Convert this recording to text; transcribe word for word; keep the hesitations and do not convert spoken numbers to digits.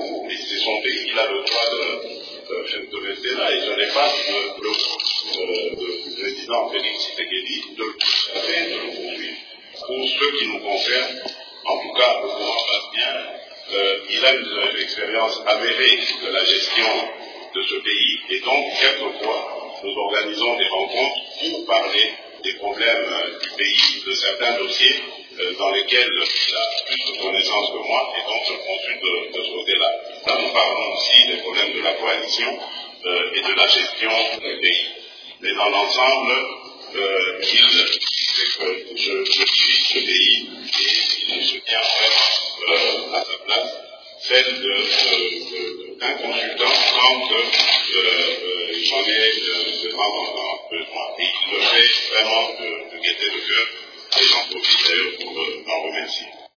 où, et c'est son pays, il a le droit de, de rester là, et ce n'est pas le, le, le, le président Félix Tshisekedi de le conserver, de le poursuivre. Pour ce qui nous concerne, en tout cas, pour qu'on en fasse bien, euh, il a une, une expérience avérée de la gestion de ce pays, et donc, quelquefois, nous organisons des rencontres pour parler des problèmes euh, du pays, de certains dossiers euh, dans lesquels il a plus de connaissances que moi, et donc je consulte de, de ce côté-là. Là, nous parlons aussi des problèmes de la coalition euh, et de la gestion du pays. Mais dans l'ensemble, euh, il sait que je, je dirige ce pays et il se tient vraiment euh, à sa place, celle d'un consultant quand euh, euh, j'en ai de temps en temps besoin. Et il le fait vraiment de, de gaieté de cœur, et j'en profite d'ailleurs pour euh, en remercier.